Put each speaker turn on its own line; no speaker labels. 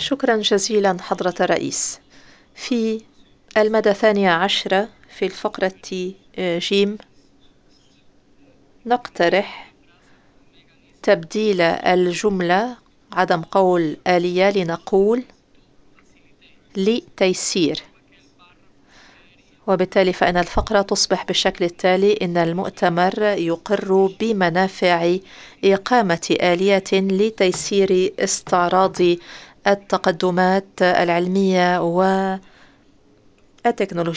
شكرا جزيلا حضرة الرئيس. في المادة 12 في الفقرة جيم نقترح تبديل الجملة عدم قول آلية لنقول لتيسير، وبالتالي فإن الفقرة تصبح بالشكل التالي: إن المؤتمر يقر بمنافع إقامة آلية لتيسير استعراض التقدمات العلمية والتكنولوجية